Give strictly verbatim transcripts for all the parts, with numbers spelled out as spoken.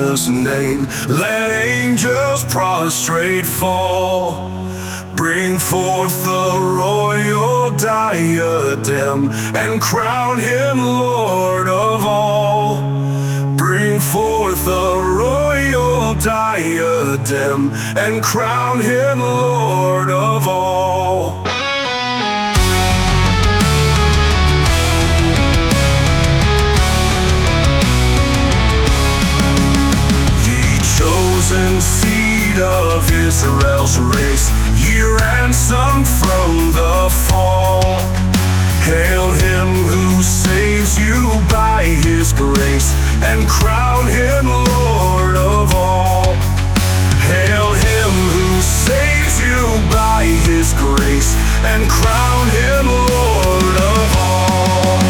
Jesus' name. Let angels prostrate fall. Bring forth the royal diadem and crown him Lord of all. Bring forth the royal diadem and crown him Lord of all. Chosen seed of Israel's race, ye ransomed from the fall. Hail him who saves you by his grace, and crown him Lord of all. Hail him who saves you by his grace, and crown him Lord of all.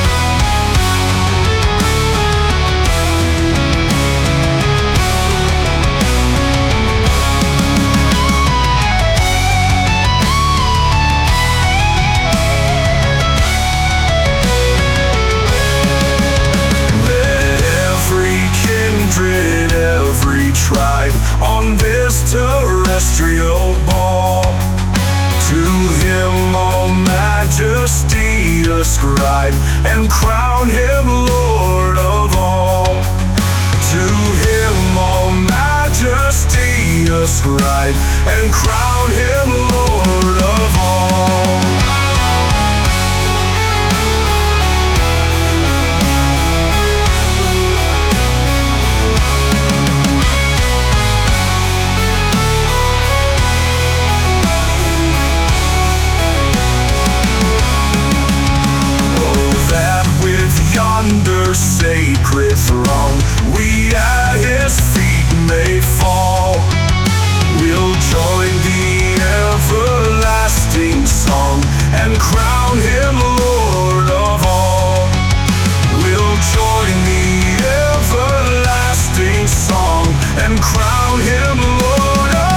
Every tribe on this terrestrial ball, to him all majesty ascribe, and crown him Lord of all. To him all majesty ascribe, and crown him Lord of all. Yonder sacred throne, we at his feet may fall. We'll join the everlasting song, and crown him Lord of all. We'll join the everlasting song, and crown him Lord of all.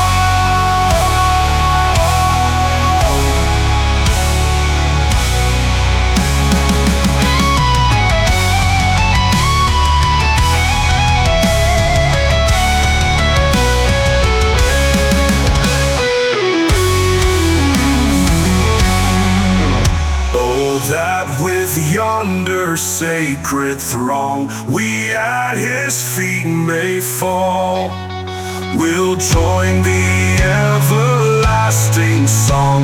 That with yonder sacred throng, we at his feet may fall. We'll join the everlasting song,